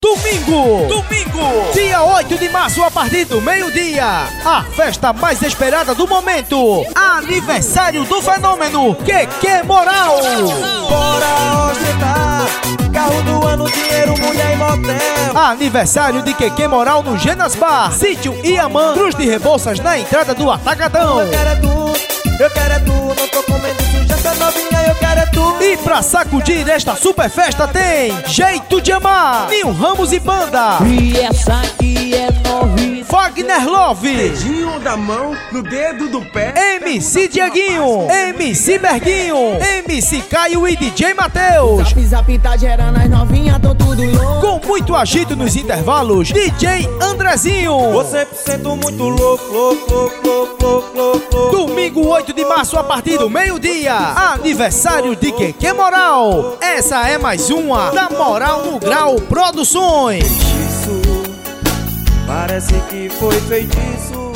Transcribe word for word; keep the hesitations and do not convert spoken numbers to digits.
Domingo, domingo, dia oito de março, a partir do meio-dia, a festa mais esperada do momento, aniversário do fenômeno Keke Moral. Bora ostentar, carro do ano, dinheiro, mulher e motel. Aniversário de Keke Moral no Genas Bar, Sítio Iamã, Cruz de Rebouças, na entrada do Atacadão. Eu quero é tu, eu quero é tu, não tô comendo sujeita novinha, eu quero é tu. E pra sacudir esta super festa tem Jeito de Amar, Nil Ramos e Banda, E essa aqui é novinha. Wagner Love, Dedinho da mão no dedo do pé. M C Dieguinho, M C Berguinho, M C Caio e D J Matheus. Zap zap tá gerando as novinhas, tô tudo louco. Com muito agito nos intervalos, D J Andrezinho. Você cem por cento muito louco, louco, louco, louco, louco, louco. Domingo oito de março, a partir do meio-dia, aniversário de Keke Moral. Essa é mais uma da Moral no Grau Produções. Isso parece que foi feitiço.